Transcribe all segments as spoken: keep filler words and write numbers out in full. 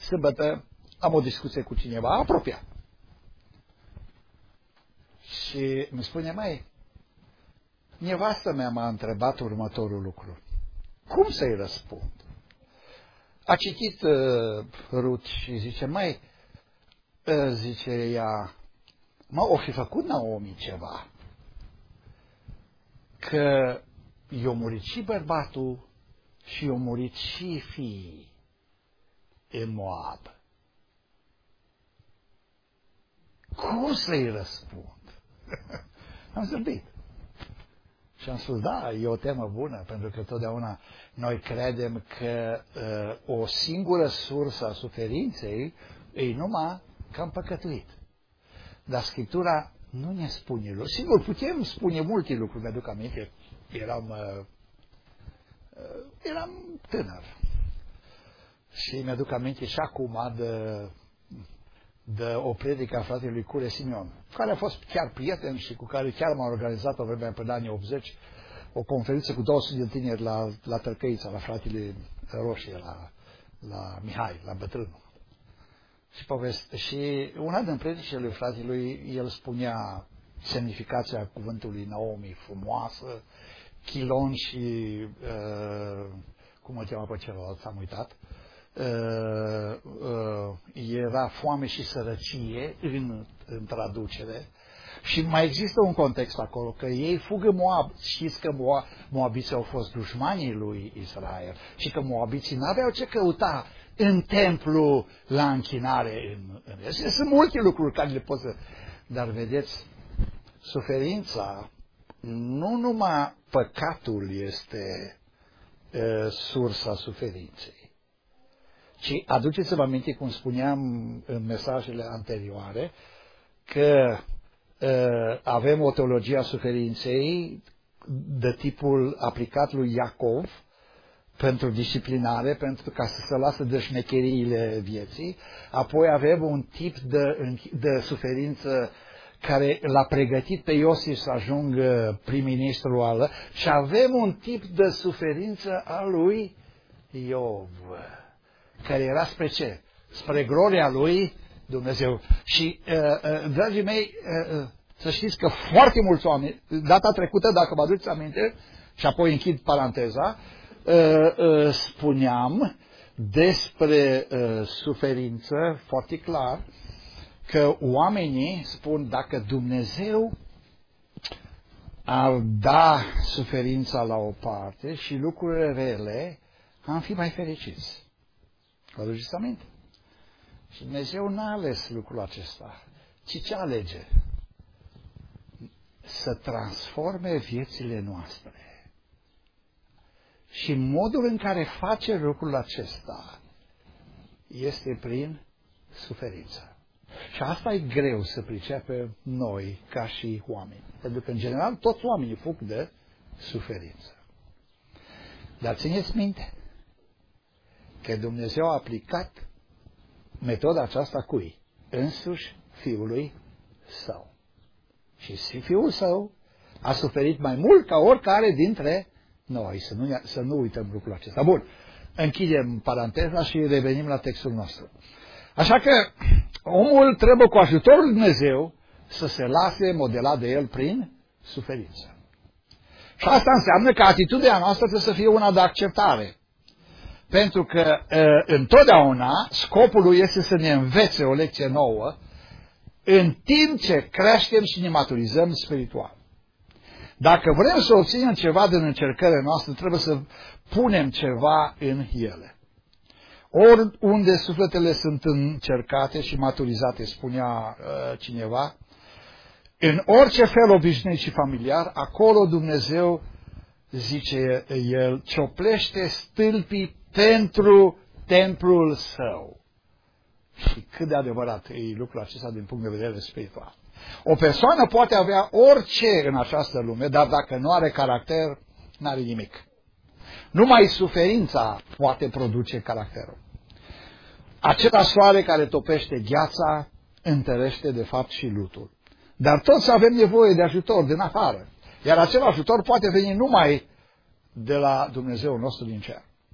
sâmbătă am o discuție cu cineva apropiat. Și îmi spune, mai, nevastă mea m-a întrebat următorul lucru. Cum să-i răspund? A citit uh, Rut și zice, mai, uh, zice ea, mă, o fi făcut Naomi ceva. Că i-a murit și bărbatul și i-a murit și fiii în Moab. Cum să-i răspund? Am zâmbit. Și am spus, da, e o temă bună, pentru că totdeauna noi credem că uh, o singură sursă a suferinței e numai că am păcătuit. Dar Scriptura nu ne spune lucruri. Sigur, putem spune multe lucruri, mi-aduc aminte, eram, uh, uh, eram tânăr. Și mi-aduc aminte și acum de, de o predică a fratelui Cure Simion, care a fost chiar prieten și cu care chiar m-am organizat o vreme până anii optzeci, o conferință cu două sute de tineri la, la Tărcăița, la fratele Roșie, la, la Mihai, la bătrânul. Și, poveste, și una din predicile lui fratelui, el spunea semnificația cuvântului Naomi, frumoasă, Chilon și, uh, cum o cheamă pe celălalt, am uitat, uh, uh, era foame și sărăcie în, în traducere. Și mai există un context acolo, că ei fugă Moab. Știți că Moab, Moabiții au fost dușmanii lui Israel și că Moabiții n-aveau ce căuta în templu la închinare. În, în... Sunt multe lucruri care le pot să... Dar vedeți, suferința, nu numai păcatul este uh, sursa suferinței, ci aduceți-vă aminte, cum spuneam în mesajele anterioare, că uh, avem o teologie a suferinței de tipul aplicat lui Iacov, pentru disciplinare, pentru ca să se lasă de șmecheriile vieții. Apoi avem un tip de, de suferință care l-a pregătit pe Iosif să ajungă prim-ministru al, și avem un tip de suferință a lui Iov, care era spre ce? Spre gloria lui Dumnezeu. Și, uh, uh, dragii mei, uh, uh, să știți că foarte mulți oameni, data trecută, dacă vă aduceți aminte, și apoi închid paranteza, Uh, uh, spuneam despre uh, suferință foarte clar că oamenii spun, dacă Dumnezeu ar da suferința la o parte și lucrurile rele, am fi mai fericiți. Vă aduceți aminte? Și Dumnezeu n-a ales lucrul acesta, ci ce alege? Să transforme viețile noastre. Și modul în care face lucrul acesta este prin suferință. Și asta e greu să pricepem noi ca și oameni. Pentru că, în general, toți oamenii fug de suferință. Dar țineți minte că Dumnezeu a aplicat metoda aceasta cui? Însuși Fiului Său. Și Fiul Său a suferit mai mult ca oricare dintre noi, să nu, să nu uităm lucrul acesta. Bun, închidem paranteza și revenim la textul nostru. Așa că omul trebuie cu ajutorul lui Dumnezeu să se lase modelat de el prin suferință. Și asta înseamnă că atitudinea noastră trebuie să fie una de acceptare. Pentru că întotdeauna scopul lui este să ne învețe o lecție nouă în timp ce creștem și ne maturizăm spiritual. Dacă vrem să obținem ceva din încercările noastre, trebuie să punem ceva în ele. Oriunde sufletele sunt încercate și maturizate, spunea uh, cineva, în orice fel obișnuit și familiar, acolo Dumnezeu, zice el, cioplește stâlpii pentru templul Său. Și cât de adevărat e lucrul acesta din punct de vedere spiritual. O persoană poate avea orice în această lume, dar dacă nu are caracter, nu are nimic. Numai suferința poate produce caracterul. Acela soare care topește gheața întărește de fapt și lutul. Dar toți avem nevoie de ajutor din afară. Iar acel ajutor poate veni numai de la Dumnezeul nostru din cer.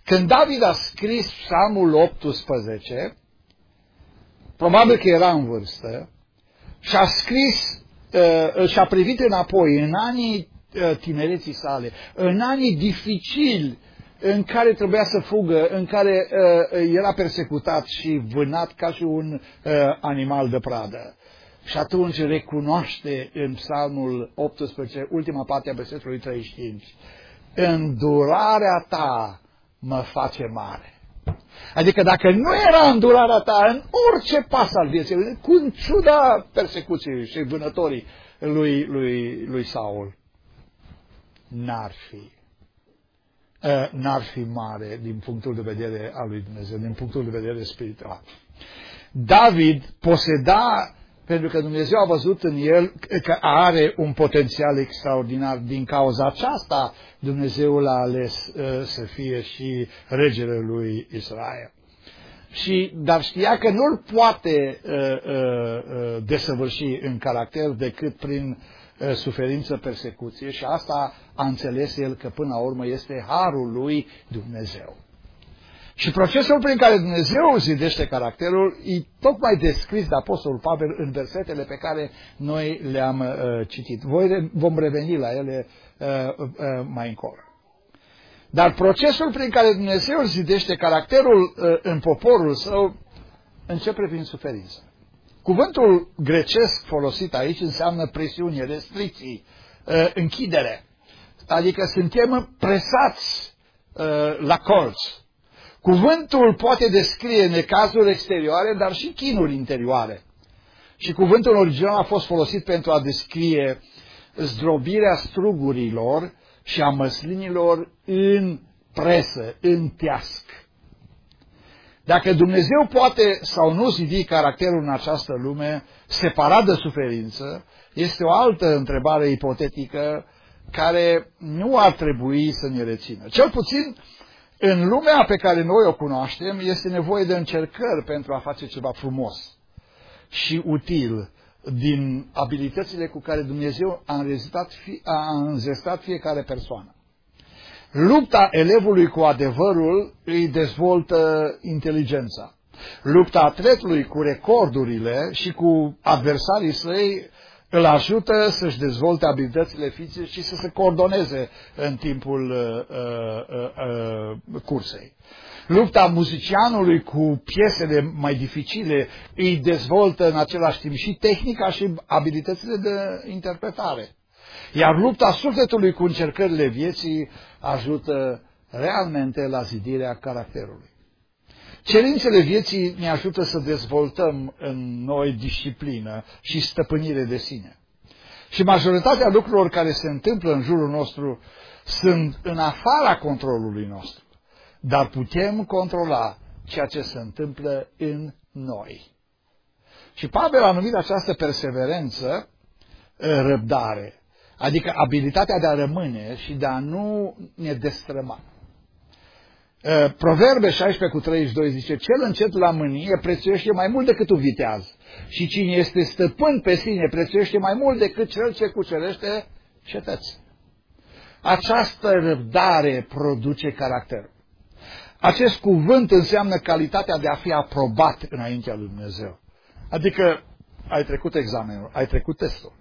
Când David a scris Psalmul optsprezece, probabil că era în vârstă, și a scris, uh, și a privit înapoi în anii uh, tinereții sale, în anii dificili în care trebuia să fugă, în care uh, era persecutat și vânat ca și un uh, animal de pradă. Și atunci recunoaște în Psalmul optsprezece, ultima parte a versetului treizeci și cinci, îndurarea ta mă face mare. Adică dacă nu era îndurarea ta în orice pas al vieții, cu în ciuda persecuției și vânătorii lui, lui, lui Saul, n-ar fi. N-ar fi mare din punctul de vedere al lui Dumnezeu, din punctul de vedere spiritual. David poseda, pentru că Dumnezeu a văzut în el că are un potențial extraordinar. Din cauza aceasta, Dumnezeu l-a ales uh, să fie și regele lui Israel. Și, dar știa că nu-l poate uh, uh, desăvârși în caracter decât prin uh, suferință, persecuție, și asta a înțeles el că până la urmă este harul lui Dumnezeu. Și procesul prin care Dumnezeu zidește caracterul e tocmai descris de Apostolul Pavel în versetele pe care noi le-am uh, citit. Voi vom reveni la ele uh, uh, mai încolo. Dar procesul prin care Dumnezeu zidește caracterul uh, în poporul său începe prin suferință. Cuvântul grecesc folosit aici înseamnă presiune, restricții, uh, închidere. Adică suntem presați uh, la colț. Cuvântul poate descrie necazuri exterioare, dar și chinuri interioare. Și cuvântul original a fost folosit pentru a descrie zdrobirea strugurilor și a măslinilor în presă, în teasc. Dacă Dumnezeu poate sau nu zidi caracterul în această lume, separat de suferință, este o altă întrebare ipotetică care nu ar trebui să ne rețină. Cel puțin, în lumea pe care noi o cunoaștem, este nevoie de încercări pentru a face ceva frumos și util din abilitățile cu care Dumnezeu a înzestrat, a înzestrat fiecare persoană. Lupta elevului cu adevărul îi dezvoltă inteligența. Lupta atletului cu recordurile și cu adversarii săi îl ajută să-și dezvolte abilitățile fizice și să se coordoneze în timpul uh, uh, uh, cursei. Lupta muzicianului cu piesele mai dificile îi dezvoltă în același timp și tehnica și abilitățile de interpretare. Iar lupta sufletului cu încercările vieții ajută realmente la zidirea caracterului. Cerințele vieții ne ajută să dezvoltăm în noi disciplină și stăpânire de sine. Și majoritatea lucrurilor care se întâmplă în jurul nostru sunt în afara controlului nostru. Dar putem controla ceea ce se întâmplă în noi. Și Pavel a numit această perseverență răbdare, adică abilitatea de a rămâne și de a nu ne destrăma. Proverbe șaisprezece cu treizeci și doi zice, cel încet la mânie prețuiește mai mult decât un viteaz și cine este stăpân pe sine prețuiește mai mult decât cel ce cucerește cetăți. Această răbdare produce caracterul. Acest cuvânt înseamnă calitatea de a fi aprobat înaintea lui Dumnezeu. Adică ai trecut examenul, ai trecut testul.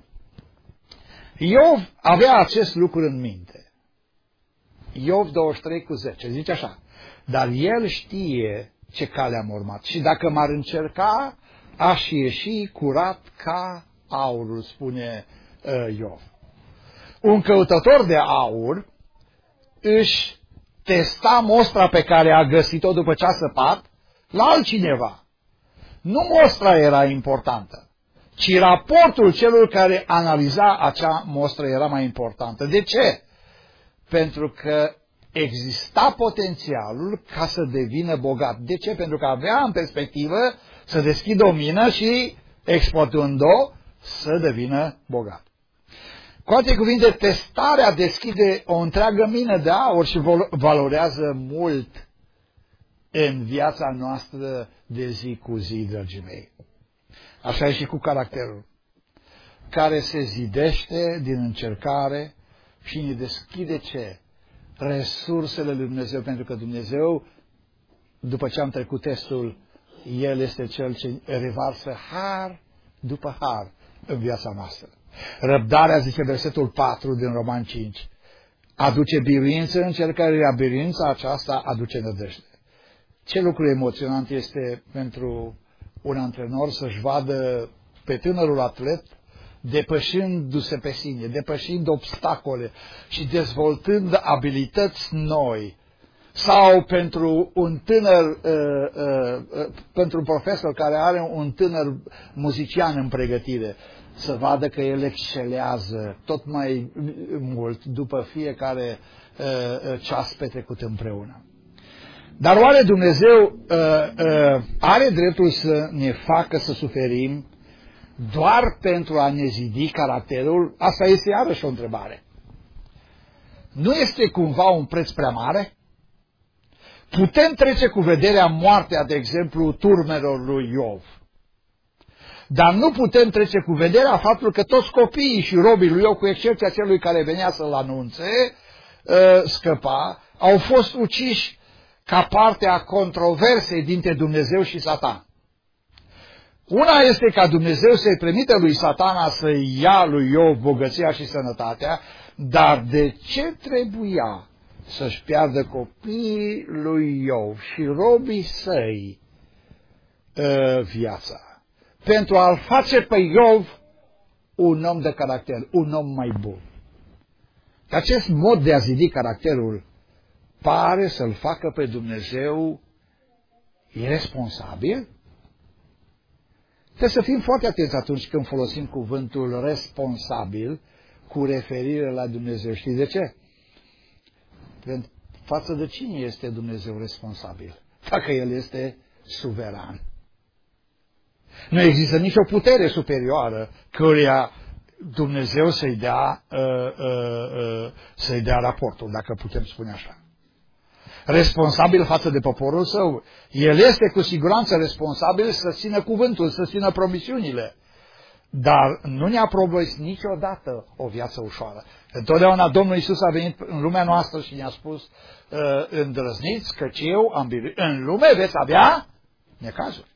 Iov avea acest lucru în minte. Iov douăzeci și trei cu zece, zice așa, dar el știe ce cale am urmat și dacă m-ar încerca, aș ieși curat ca aurul, spune uh, Iov. Un căutător de aur își testa mostra pe care a găsit-o după ce a săpat la altcineva. Nu mostra era importantă, ci raportul celor care analiza acea mostră era mai importantă. De ce? Pentru că exista potențialul ca să devină bogat. De ce? Pentru că avea în perspectivă să deschidă o mină și, exploatând-o, să devină bogat. Cu alte cuvinte, testarea deschide o întreagă mină de aur și valorează mult în viața noastră de zi cu zi, dragii mei. Așa e și cu caracterul, care se zidește din încercare și ne deschide ce? resursele lui Dumnezeu, pentru că Dumnezeu, după ce am trecut testul, El este Cel ce revarsă har după har în viața noastră. Răbdarea, zice versetul patru din Roman cinci, aduce biruință în încercare, iar biruința aceasta aduce nădejde. Ce lucru emoționant este pentru un antrenor să-și vadă pe tânărul atlet depășindu-se pe sine, depășind obstacole și dezvoltând abilități noi. Sau pentru un tânăr, uh, uh, uh, pentru un profesor care are un tânăr muzician în pregătire, să vadă că el excelează tot mai mult după fiecare uh, ceas petrecut împreună. Dar oare Dumnezeu uh, uh, are dreptul să ne facă să suferim doar pentru a ne zidi caracterul? Asta este iarăși o întrebare. Nu este cumva un preț prea mare? Putem trece cu vederea moartea, de exemplu, turmelor lui Iov. Dar nu putem trece cu vederea faptul că toți copiii și robii lui Iov, cu excepția celui care venea să-l anunțe, scăpa, au fost uciși ca parte a controversei dintre Dumnezeu și Satan. Una este ca Dumnezeu să-i permită lui Satana să ia lui Iov bogăția și sănătatea, dar de ce trebuia să-și piardă copiii lui Iov și robii săi viața? Pentru a-l face pe Iov un om de caracter, un om mai bun. Acest mod de a zidi caracterul pare să-l facă pe Dumnezeu irresponsabil. Trebuie să fim foarte atenți atunci când folosim cuvântul responsabil cu referire la Dumnezeu. Știți de ce? Pentru față de cine este Dumnezeu responsabil? Dacă El este suveran. Nu există nicio putere superioară căreia Dumnezeu să-i dea, uh, uh, uh, să-i dea raportul, dacă putem spune așa. Responsabil față de poporul său. El este cu siguranță responsabil să țină cuvântul, să țină promisiunile. Dar nu ne-a promis niciodată o viață ușoară. Întotdeauna Domnul Iisus a venit în lumea noastră și ne-a spus, uh, îndrăzniți căci eu am biruit. În lume veți avea necazuri.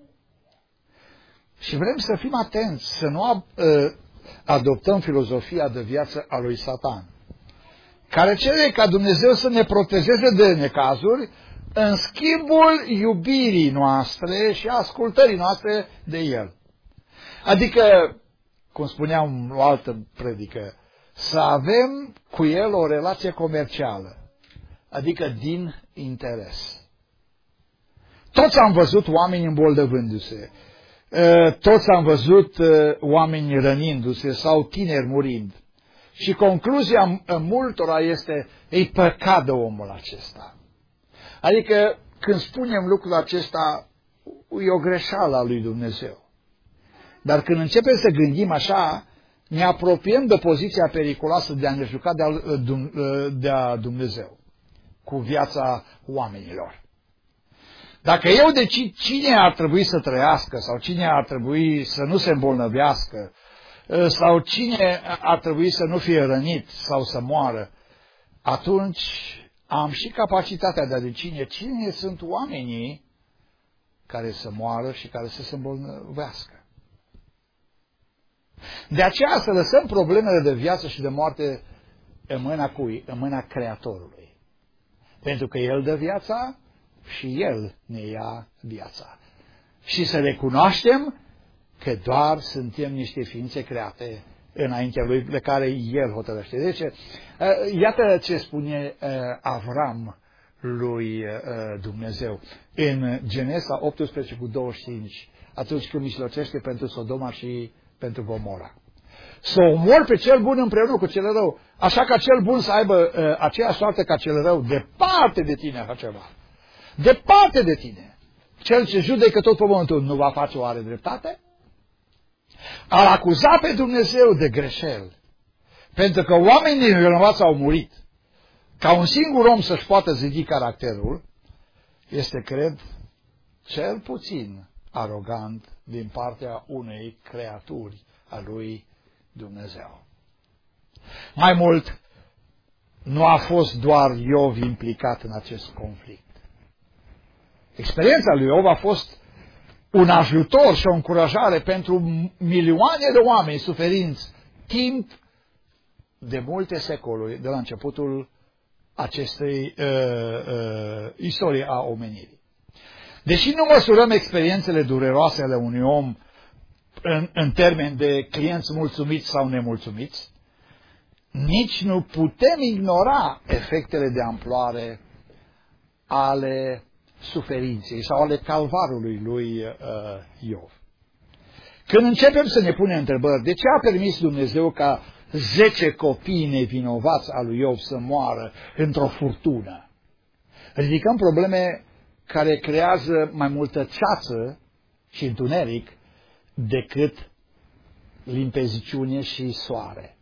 Și vrem să fim atenți, să nu uh, adoptăm filozofia de viață a lui Satan, care cere ca Dumnezeu să ne protejeze de necazuri în schimbul iubirii noastre și ascultării noastre de El. Adică, cum spuneam o altă predică, să avem cu El o relație comercială, adică din interes. Toți am văzut oameni îmbolnăvându-se, toți am văzut oameni rănindu-se sau tineri murind. Și concluzia multora este, ei, păcat de omul acesta. Adică, când spunem lucrul acesta, e o greșeală a lui Dumnezeu. Dar când începem să gândim așa, ne apropiem de poziția periculoasă de a ne juca de-a Dumnezeu cu viața oamenilor. Dacă eu decid cine ar trebui să trăiască sau cine ar trebui să nu se îmbolnăvească sau cine ar trebui să nu fie rănit sau să moară, atunci am și capacitatea de a decide cine sunt oamenii care să moară și care să se îmbolnăvească. De aceea să lăsăm problemele de viață și de moarte în mâna cui? În mâna Creatorului. Pentru că El dă viața și El ne ia viața. Și să recunoaștem că doar suntem niște ființe create înaintea Lui, de care El hotărăște. Deci, iată ce spune Avram lui Dumnezeu în Genesa optsprezece cu douăzeci și cinci, atunci când mijlocește pentru Sodoma și pentru Gomora. Să omor pe cel bun împreună cu cel rău, așa ca cel bun să aibă uh, aceeași soartă ca cel rău, departe de tine așa ceva. Departe de tine. Cel ce judecă tot pământul nu va face oare dreptate? Al acuza pe Dumnezeu de greșel, pentru că oamenii nevinovați au murit, ca un singur om să-și poată zidi caracterul, este, cred, cel puțin arogant din partea unei creaturi a lui Dumnezeu. Mai mult, nu a fost doar Iov implicat în acest conflict. Experiența lui Iov a fost un ajutor și o încurajare pentru milioane de oameni suferinți timp de multe secoluri de la începutul acestei uh, uh, istorie a omenirii. Deși nu măsurăm experiențele dureroase ale unui om în, în termeni de clienți mulțumiți sau nemulțumiți, nici nu putem ignora efectele de amploare ale suferinței sau ale calvarului lui uh, Iov. Când începem să ne punem întrebări, de ce a permis Dumnezeu ca zece copii nevinovați al lui Iov să moară într-o furtună? Ridicăm probleme care creează mai multă ceață și întuneric decât limpeziciune și soare.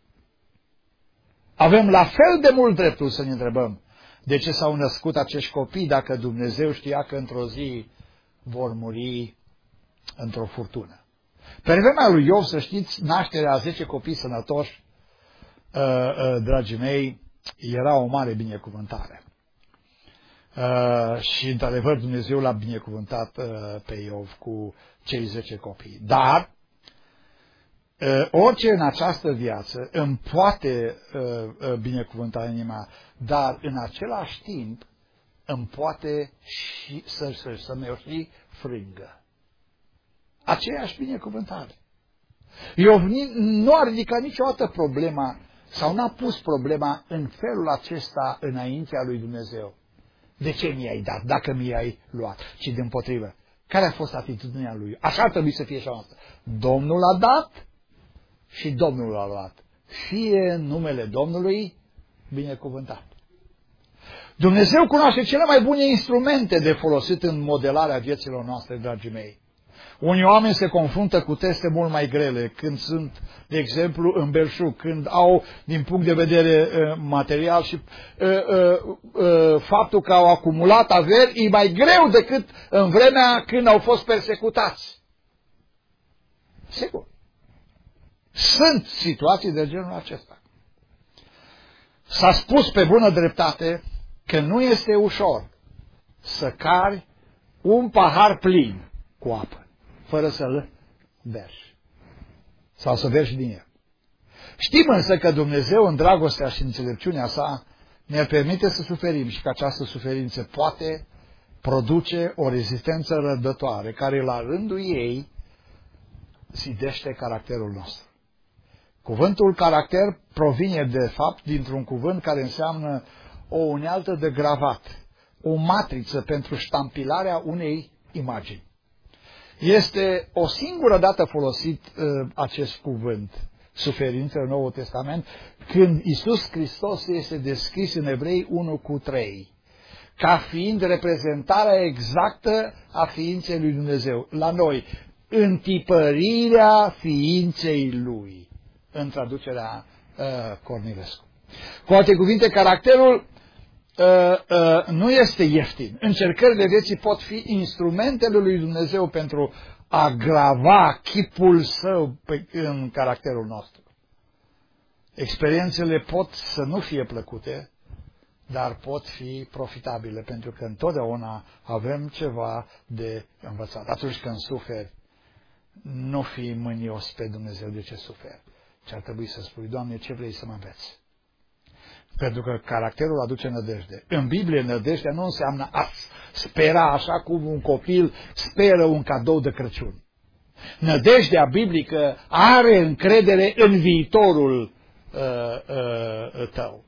Avem la fel de mult dreptul să ne întrebăm de ce s-au născut acești copii dacă Dumnezeu știa că într-o zi vor muri într-o furtună. Pe vremea lui Iov, să știți, nașterea a zece copii sănătoși, uh, uh, dragii mei, era o mare binecuvântare. Uh, și, într-adevăr, Dumnezeu l-a binecuvântat uh, pe Iov cu cei zece copii. Dar, uh, orice în această viață îmi poate uh, uh, binecuvânta inima, dar, în același timp, îmi poate și să, să, să-mi o și frângă. Aceeași binecuvântare. Iov nu a ridicat niciodată problema sau n-a pus problema în felul acesta înaintea lui Dumnezeu. De ce mi-ai dat, dacă mi-ai luat? Ci dimpotrivă. Care a fost atitudinea lui? Așa ar trebui să fie și a noastră. Domnul a dat și Domnul a luat. Fie numele Domnului binecuvântat. Dumnezeu cunoaște cele mai bune instrumente de folosit în modelarea vieților noastre, dragii mei. Unii oameni se confruntă cu teste mult mai grele când sunt, de exemplu, în belșug, când au, din punct de vedere uh, material și uh, uh, uh, faptul că au acumulat averi, e mai greu decât în vremea când au fost persecutați. Sigur. Sunt situații de genul acesta. S-a spus pe bună dreptate că nu este ușor să cari un pahar plin cu apă, fără să-l vergi. Sau să vergi din el. Știm însă că Dumnezeu, în dragostea și înțelepciunea sa, ne permite să suferim și că această suferință poate produce o rezistență răbdătoare, care la rândul ei zidește caracterul nostru. Cuvântul caracter provine, de fapt, dintr-un cuvânt care înseamnă o unealtă de gravat, o matriță pentru ștampilarea unei imagini. Este o singură dată folosit uh, acest cuvânt, suferință, în Noul Testament, când Iisus Hristos este descris în Evrei unu cu trei, ca fiind reprezentarea exactă a ființei lui Dumnezeu. La noi, întipărirea ființei Lui, în traducerea uh, Cornilescu. Cu alte cuvinte, caracterul Uh, uh, nu este ieftin. Încercările vieții pot fi instrumentele lui Dumnezeu pentru a grava chipul său pe, în caracterul nostru. Experiențele pot să nu fie plăcute, dar pot fi profitabile, pentru că întotdeauna avem ceva de învățat. Atunci când suferi, nu fi mânios pe Dumnezeu de ce suferi, ci ar trebui să spui: Doamne, ce vrei să mă înveți? Pentru că caracterul aduce nădejde. În Biblie, nădejdea nu înseamnă a spera așa cum un copil speră un cadou de Crăciun. Nădejdea biblică are încredere în viitorul uh, uh, tău.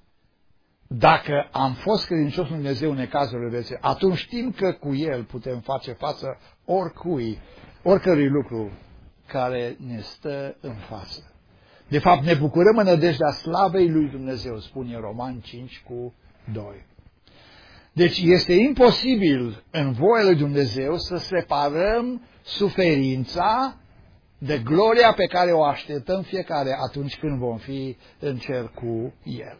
Dacă am fost credincios în Dumnezeu în necazurile vieții, atunci știm că cu El putem face față oricui, oricărui lucru care ne stă în față. De fapt, ne bucurăm în nădejdea slavei lui Dumnezeu, spune Romani cinci cu doi. Deci este imposibil în voia lui Dumnezeu să separăm suferința de gloria pe care o așteptăm fiecare atunci când vom fi în cer cu El.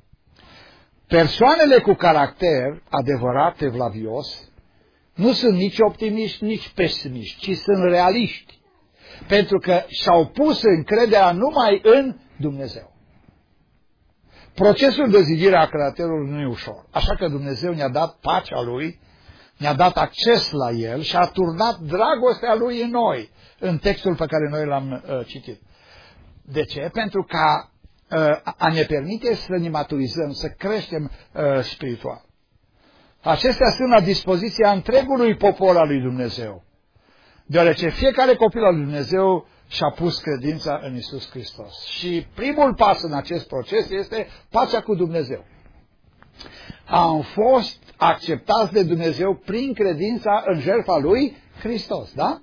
Persoanele cu caracter adevărat evlavios nu sunt nici optimiști, nici pesimiști, ci sunt realiști. Pentru că și-au pus încrederea numai în Dumnezeu. Procesul de zidire a creatorului nu e ușor. Așa că Dumnezeu ne-a dat pacea Lui, ne-a dat acces la El și a turnat dragostea Lui în noi, în textul pe care noi l-am uh, citit. De ce? Pentru ca uh, a ne permite să ne maturizăm, să creștem uh, spiritual. Acestea sunt la dispoziția întregului popor al lui Dumnezeu, deoarece fiecare copil al lui Dumnezeu și-a pus credința în Iisus Hristos. Și primul pas în acest proces este pacea cu Dumnezeu. Am fost acceptați de Dumnezeu prin credința în jertfa lui Hristos, da?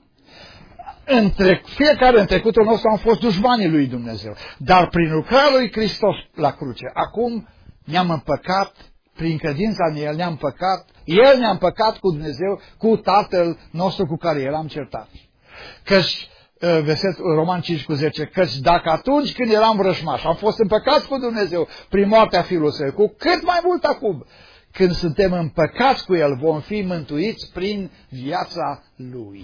Între, fiecare în trecutul nostru am fost dușmanii lui Dumnezeu, dar prin lucrarea lui Hristos la cruce, acum ne-am împăcat, prin credința în El ne-am împăcat, El ne-a împăcat cu Dumnezeu, cu Tatăl nostru cu care eram certați. Căci, versetul Roman cinci cu zece, căci dacă atunci când eram vrăjmași am fost împăcați cu Dumnezeu prin moartea Fiului Său, cu cât mai mult acum, când suntem împăcați cu El, vom fi mântuiți prin viața Lui.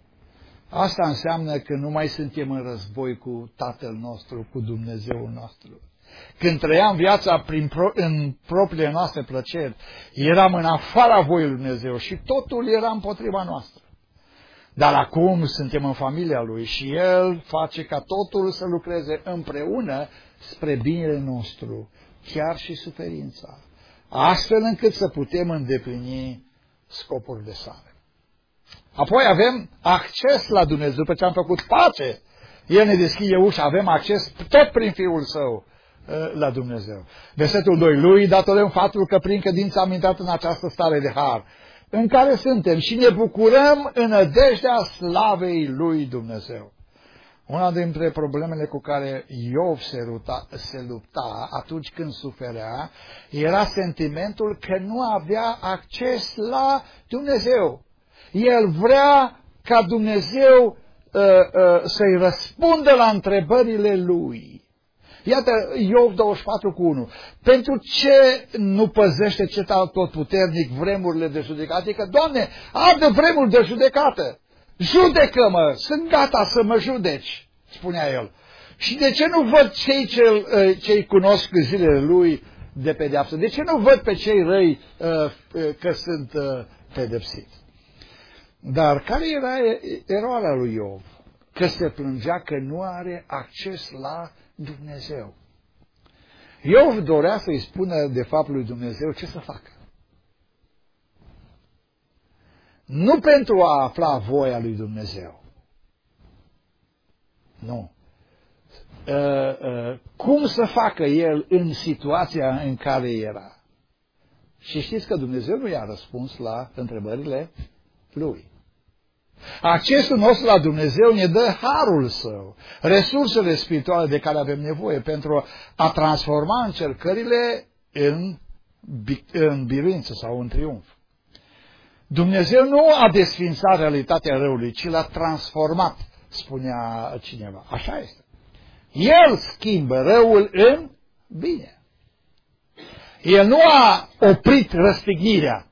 Asta înseamnă că nu mai suntem în război cu Tatăl nostru, cu Dumnezeul nostru. Când trăiam viața prin pro, în propriile noastre plăceri, eram în afara voii lui Dumnezeu și totul era împotriva noastră. Dar acum suntem în familia Lui și El face ca totul să lucreze împreună spre binele nostru, chiar și suferința, astfel încât să putem îndeplini scopurile sale. Apoi avem acces la Dumnezeu, după ce am făcut pace, El ne deschide ușa, avem acces tot prin Fiul Său la Dumnezeu. Versetul doi, Lui datorăm faptul că prin credință am intrat în această stare de har, în care suntem și ne bucurăm în nădejdea slavei lui Dumnezeu. Una dintre problemele cu care Iov se, ruta, se lupta atunci când suferea era sentimentul că nu avea acces la Dumnezeu. El vrea ca Dumnezeu uh, uh, să-i răspundă la întrebările lui. Iată Iov douăzeci și patru cu unu. Pentru ce nu păzește cetea Atotputernic vremurile de judecată? Adică, Doamne, arde vremuri de judecată. Judecă-mă, sunt gata să mă judeci, spunea el. Și de ce nu văd cei ce cei cunosc zilele lui de pedeapsă? De ce nu văd pe cei răi că sunt pedepsiți? Dar care era eroarea lui Iov? Că se plângea că nu are acces la Dumnezeu. Iov dorea să-i spună de fapt lui Dumnezeu ce să facă. Nu pentru a afla voia lui Dumnezeu. Nu. Uh, uh, cum să facă el în situația în care era? Și știți că Dumnezeu nu i-a răspuns la întrebările lui. Accesul nostru la Dumnezeu ne dă harul Său, resursele spirituale de care avem nevoie pentru a transforma încercările în, în biruință sau în triumf. Dumnezeu nu a desfințat realitatea răului, ci l-a transformat, spunea cineva. Așa este. El schimbă răul în bine. El nu a oprit răstignirea,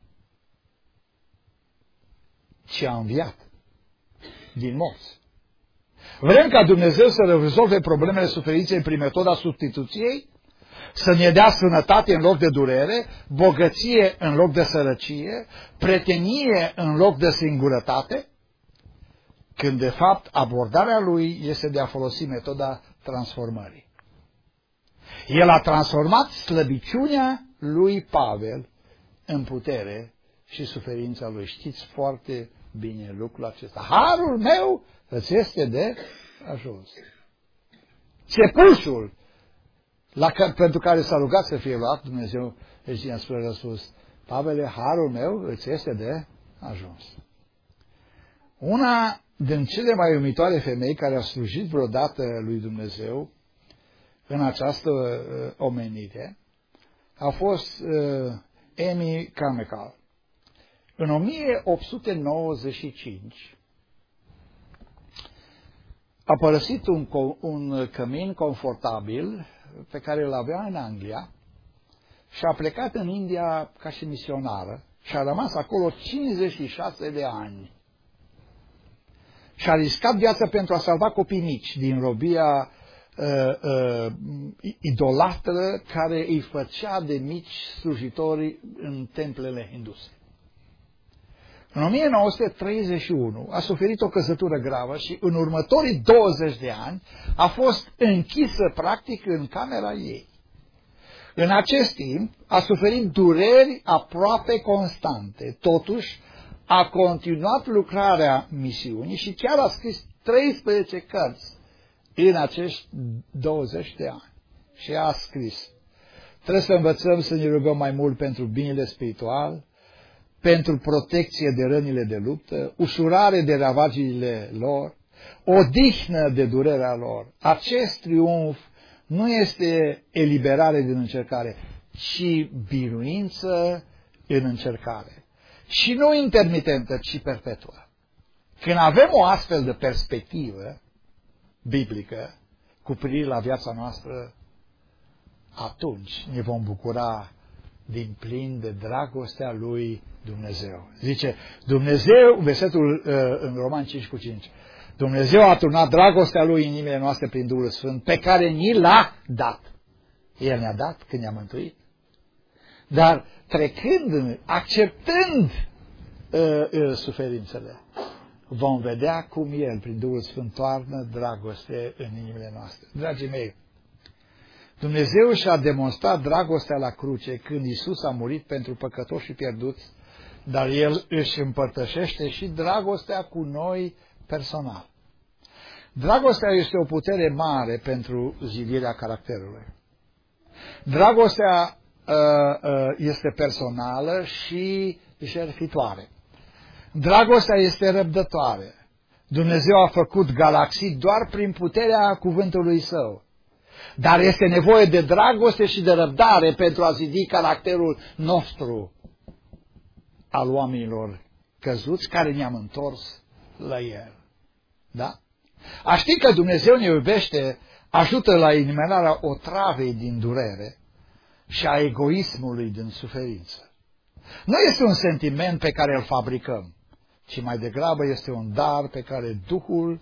ci a înviat din morți. Vrem ca Dumnezeu să rezolve problemele suferinței prin metoda substituției, să ne dea sănătate în loc de durere, bogăție în loc de sărăcie, prietenie în loc de singurătate, când de fapt abordarea lui este de a folosi metoda transformării. El a transformat slăbiciunea lui Pavel în putere și suferința lui. Știți foarte bine lucrul acesta. Harul meu îți este de ajuns. Țepușul la care, pentru care s-a rugat să fie luat, Dumnezeu își i-a spus răspuns, Pavele, harul meu îți este de ajuns. Una din cele mai umitoare femei care a slujit vreodată lui Dumnezeu în această uh, omenire a fost uh, Amy Carmichael. În o mie opt sute nouăzeci și cinci a părăsit un, un cămin confortabil pe care îl avea în Anglia și a plecat în India ca și misionară și a rămas acolo cincizeci și șase de ani. Și a riscat viața pentru a salva copii mici din robia uh, uh, idolatră care îi făcea de mici slujitori în templele hinduse. În o mie nouă sute treizeci și unu a suferit o căsătură gravă și în următorii douăzeci de ani a fost închisă practic în camera ei. În acest timp a suferit dureri aproape constante, totuși a continuat lucrarea misiunii și chiar a scris treisprezece cărți în acești douăzeci de ani. Și a scris: trebuie să învățăm să ne rugăm mai mult pentru binele spiritual, pentru protecție de rănile de luptă, ușurare de ravagiile lor, odihnă de durerea lor. Acest triumf nu este eliberare din încercare, ci biruință în încercare. Și nu intermitentă, ci perpetuă. Când avem o astfel de perspectivă biblică cu privire la viața noastră, atunci ne vom bucura din plin de dragostea lui Dumnezeu. Zice Dumnezeu, versetul uh, în Roman cinci cu cinci, Dumnezeu a turnat dragostea lui în inimile noastre prin Duhul Sfânt, pe care ni l-a dat. El ne-a dat când ne-a mântuit. Dar trecând, acceptând uh, uh, suferințele, vom vedea cum El, prin Duhul Sfânt, toarnă dragoste în inimile noastre. Dragii mei, Dumnezeu și-a demonstrat dragostea la cruce când Iisus a murit pentru păcătoși și pierduți, dar El își împărtășește și dragostea cu noi personal. Dragostea este o putere mare pentru zidirea caracterului. Dragostea uh, uh, este personală și jertfitoare. Dragostea este răbdătoare. Dumnezeu a făcut galaxii doar prin puterea cuvântului Său. Dar este nevoie de dragoste și de răbdare pentru a zidi caracterul nostru al oamenilor căzuți care ne-am întors la El. Da? A ști că Dumnezeu ne iubește ajută la eliminarea otravei din durere și a egoismului din suferință. Nu este un sentiment pe care îl fabricăm, ci mai degrabă este un dar pe care Duhul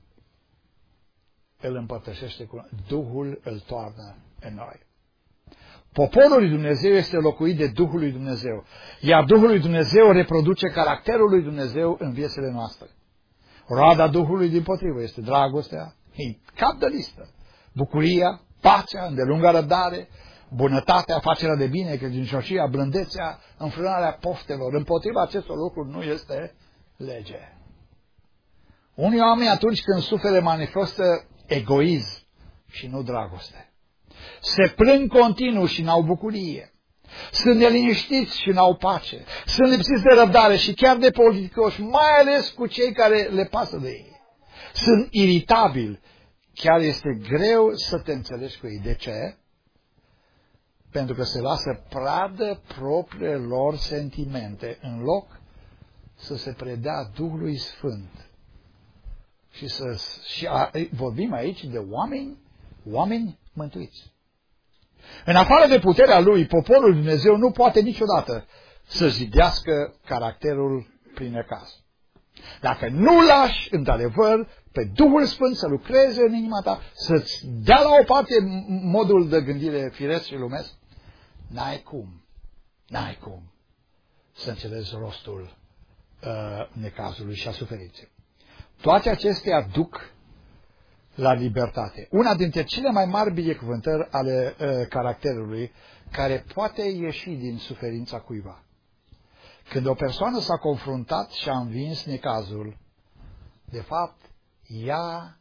îl împărtășește cu noi. Duhul îl toarnă în noi. Poporul lui Dumnezeu este locuit de Duhul lui Dumnezeu, iar Duhul lui Dumnezeu reproduce caracterul lui Dumnezeu în viețile noastre. Roada Duhului dimpotrivă este dragostea, cap de listă, bucuria, pacea, îndelunga răbdare, bunătatea, facerea de bine, credincioșia, blândețea, înfrânarea poftelor. Împotriva acestor lucruri nu este lege. Unii oameni atunci când suferă manifestă egoism și nu dragoste. Se plâng continuu și n-au bucurie. Sunt neliniștiți și n-au pace. Sunt lipsiți de răbdare și chiar de politicoși, mai ales cu cei care le pasă de ei. Sunt iritabili. Chiar este greu să te înțelegi cu ei. De ce? Pentru că se lasă pradă propriile lor sentimente, în loc să se predea Duhului Sfânt. Și, să, și a, vorbim aici de oameni, oameni mântuiți. În afară de puterea lui, poporul Dumnezeu nu poate niciodată să zidească caracterul prin necaz. Dacă nu lași, într-adevăr, pe Duhul Sfânt să lucreze în inima ta, să-ți dea la o parte modul de gândire firesc și lumesc, n-ai cum, n-ai cum să înțelegi rostul uh, necazului și a suferinței. Toate acestea duc la libertate. Una dintre cele mai mari binecuvântări ale uh, caracterului care poate ieși din suferința cuiva. Când o persoană s-a confruntat și a învins necazul, de fapt, ea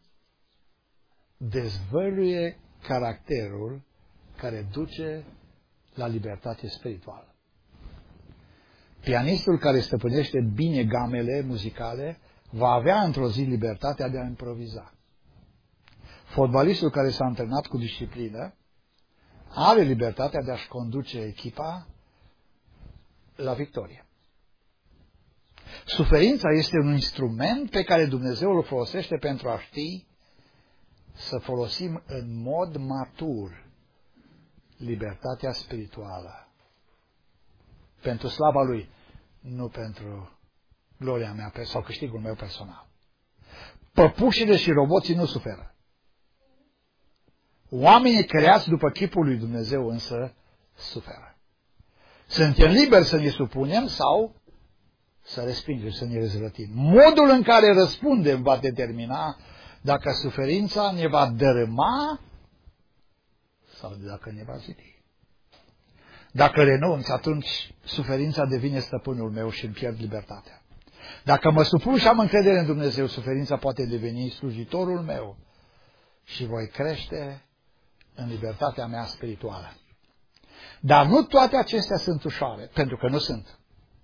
dezvăluie caracterul care duce la libertate spirituală. Pianistul care stăpânește bine gamele muzicale va avea într-o zi libertatea de a improviza. Fotbalistul care s-a antrenat cu disciplină are libertatea de a-și conduce echipa la victorie. Suferința este un instrument pe care Dumnezeu îl folosește pentru a ști să folosim în mod matur libertatea spirituală. Pentru slava Lui, nu pentru gloria mea sau câștigul meu personal. Păpușile și roboții nu suferă. Oamenii creați după chipul lui Dumnezeu însă suferă. Suntem liberi să ne supunem sau să respingem, să ne răzvrătim. Modul în care răspundem va determina dacă suferința ne va dărâma sau dacă ne va zidi. Dacă renunț, atunci suferința devine stăpânul meu și îmi pierd libertatea. Dacă mă supun și am încredere în Dumnezeu, suferința poate deveni slujitorul meu și voi crește în libertatea mea spirituală. Dar nu toate acestea sunt ușoare, pentru că nu sunt.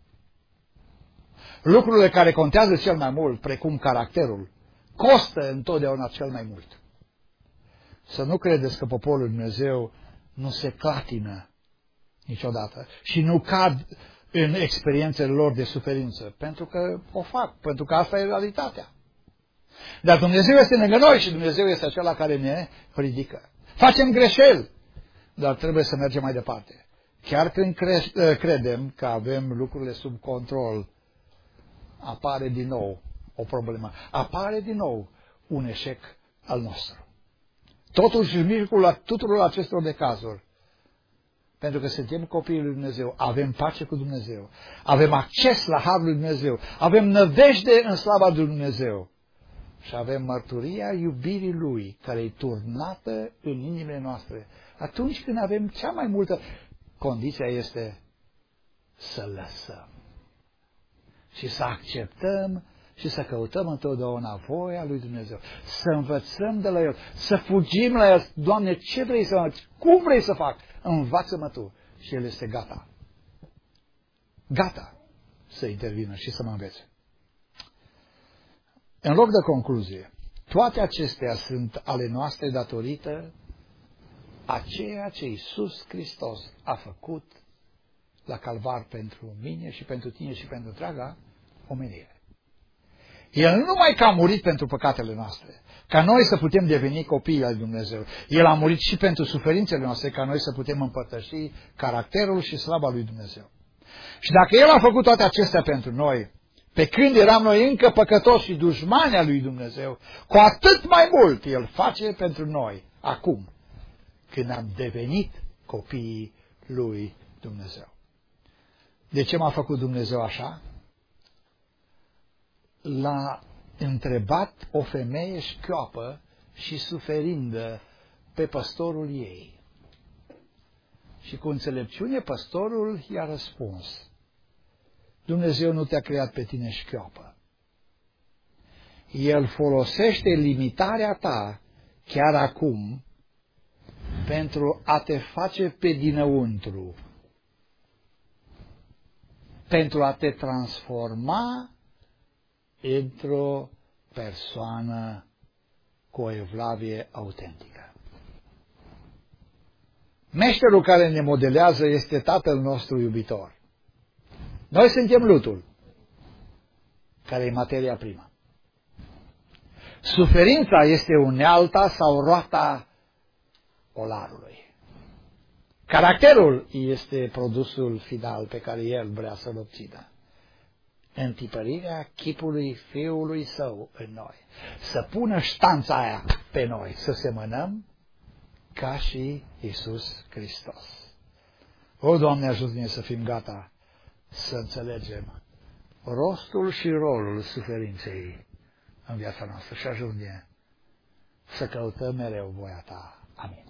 Lucrurile care contează cel mai mult, precum caracterul, costă întotdeauna cel mai mult. Să nu credeți că poporul Dumnezeu nu se clatină niciodată și nu cad în experiențele lor de suferință, pentru că o fac, pentru că asta e realitatea. Dar Dumnezeu este lângă noi și Dumnezeu este acela care ne ridică. Facem greșeli, dar trebuie să mergem mai departe. Chiar când cre- credem că avem lucrurile sub control, apare din nou o problemă. Apare din nou un eșec al nostru. Totuși, în mijlocul tuturor acestor de cazuri, pentru că suntem copiii lui Dumnezeu, avem pace cu Dumnezeu, avem acces la harul lui Dumnezeu, avem nădejde în slava lui Dumnezeu și avem mărturia iubirii Lui, care e turnată în inimile noastre. Atunci când avem cea mai multă, condiția este să lăsăm și să acceptăm și să căutăm întotdeauna voia lui Dumnezeu, să învățăm de la El, să fugim la El. Doamne, ce vrei să fac? Cum vrei să fac? Învață-mă Tu. Și El este gata. Gata să intervină și să mă învețe. În loc de concluzie, toate acestea sunt ale noastre datorită a ceea ce Iisus Hristos a făcut la Calvar pentru mine și pentru tine și pentru întreaga omenire. El nu numai că a murit pentru păcatele noastre, ca noi să putem deveni copii al Dumnezeu. El a murit și pentru suferințele noastre, ca noi să putem împărtăși caracterul și slava lui Dumnezeu. Și dacă El a făcut toate acestea pentru noi, pe când eram noi încă păcătoși și dușmani al lui Dumnezeu, cu atât mai mult El face pentru noi, acum, când am devenit copiii lui Dumnezeu. De ce m-a făcut Dumnezeu așa? L-a întrebat o femeie șchioapă și suferindă pe păstorul ei. Și cu înțelepciune păstorul i-a răspuns: Dumnezeu nu te-a creat pe tine șchioapă. El folosește limitarea ta chiar acum pentru a te face pe dinăuntru, pentru a te transforma într-o persoană cu o evlavie autentică. Meșterul care ne modelează este Tatăl nostru iubitor. Noi suntem lutul, care e materia primă. Suferința este unealta sau roata olarului. Caracterul este produsul final pe care El vrea să-l obțină. Întipărirea chipului Fiului Său în noi. Să pună ștanța aia pe noi, să semănăm ca și Iisus Hristos. O, Doamne, ajută-ne să fim gata să înțelegem rostul și rolul suferinței în viața noastră și ajută-ne să căutăm mereu voia Ta. Amin.